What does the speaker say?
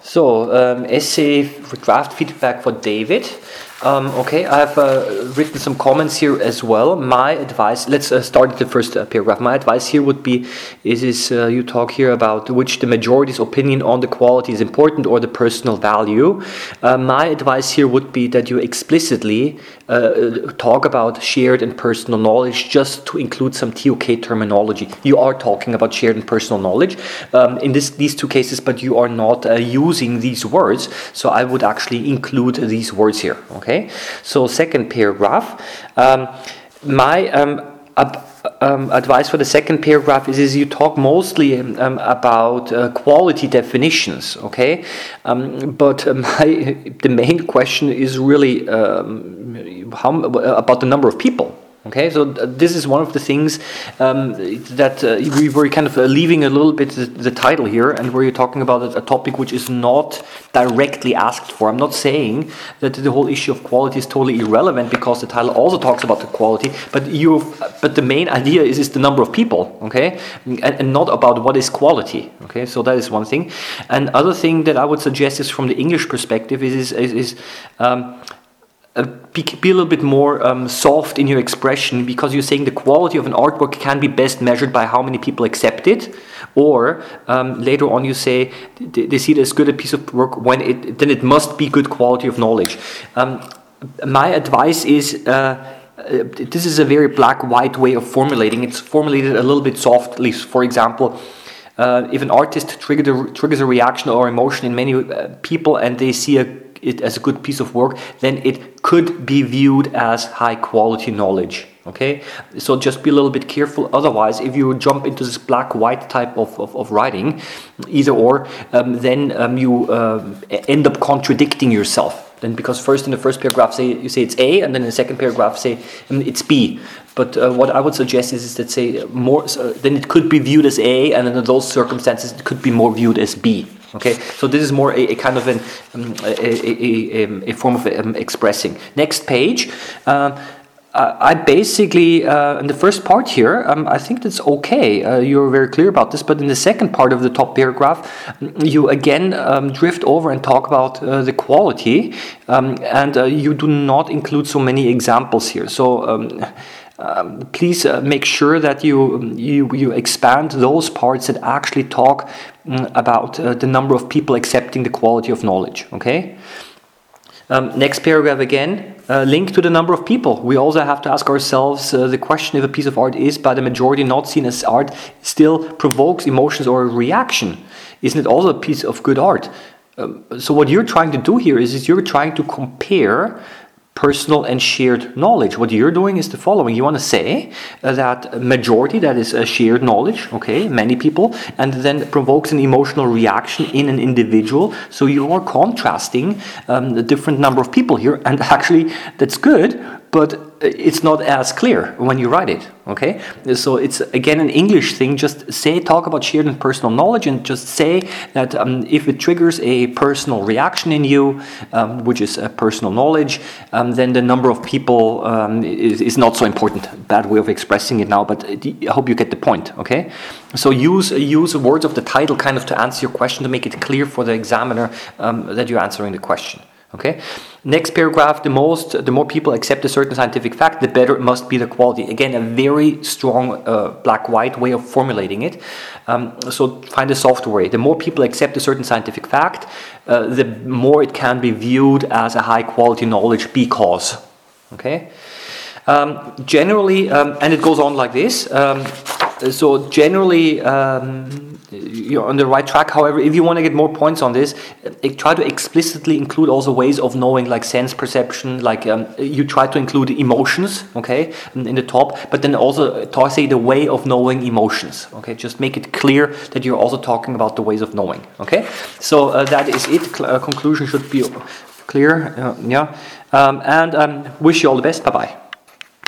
Essay for draft feedback for David. Okay, I've written some comments here as well. My advice, let's start at the first paragraph. My advice here would be, you talk here about which the majority's opinion on the quality is important or the personal value. My advice here would be that you explicitly talk about shared and personal knowledge, just to include some TOK terminology. You are talking about shared and personal knowledge in these two cases, but you are not using these words. So I would actually include these words here. Okay. So second paragraph. My advice for the second paragraph is you talk mostly about quality definitions, okay? But the main question is really about the number of people. Okay, so this is one of the things that we were kind of leaving a little bit the title here, and where you're talking about a topic which is not directly asked for. I'm not saying that the whole issue of quality is totally irrelevant, because the title also talks about the quality, but the main idea is the number of people, okay, and not about what is quality. Okay, so that is one thing. And other thing that I would suggest is, from the English perspective, be a little bit more soft in your expression, because you're saying the quality of an artwork can be best measured by how many people accept it, or later on you say they see it as good a piece of work then it must be good quality of knowledge. My advice is, this is a very black-white way of formulating. It's formulated a little bit softly. For example, if an artist triggers a reaction or emotion in many people, and they see it as a good piece of work, then it could be viewed as high quality knowledge. Okay, so just be a little bit careful. Otherwise, if you jump into this black-white type of writing, either or, then you end up contradicting yourself. Then, because in the first paragraph you say it's A, and then in the second paragraph say it's B. But what I would suggest is that say more. Then it could be viewed as A, and in those circumstances it could be more viewed as B. Okay, so this is more a kind of a form of expressing. Next page. I basically, in the first part here, I think that's okay. You're very clear about this, but in the second part of the top paragraph, you again drift over and talk about the quality, and you do not include so many examples here. So please make sure that you expand those parts that actually talk about the number of people accepting the quality of knowledge. Okay. Next paragraph again, link to the number of people. We also have to ask ourselves the question if a piece of art is by the majority not seen as art, still provokes emotions or a reaction. Isn't it also a piece of good art? So what you're trying to do here is you're trying to compare personal and shared knowledge. What you're doing is the following. You want to say that majority, that is a shared knowledge, okay, many people, and then provokes an emotional reaction in an individual. So you are contrasting the different number of people here, and actually that's good, but it's not as clear when you write it, okay? So it's, again, an English thing. Just talk about shared and personal knowledge, and just say that if it triggers a personal reaction in you, which is personal knowledge, then the number of people is not so important. Bad way of expressing it now, but I hope you get the point, okay? So use words of the title kind of to answer your question, to make it clear for the examiner that you're answering the question. Okay. Next paragraph, the more people accept a certain scientific fact, the better it must be the quality. Again, a very strong black-white way of formulating it. So find a soft way. The more people accept a certain scientific fact, the more it can be viewed as a high-quality knowledge, because. Okay. Generally, and it goes on like this. So generally, you're on the right track. However, if you want to get more points on this, try to explicitly include also ways of knowing, like sense perception, like you try to include emotions, okay, in the top, but then also say the way of knowing emotions, okay. Just make it clear that you're also talking about the ways of knowing, okay. So that is it. Conclusion should be clear, yeah. And wish you all the best. Bye bye.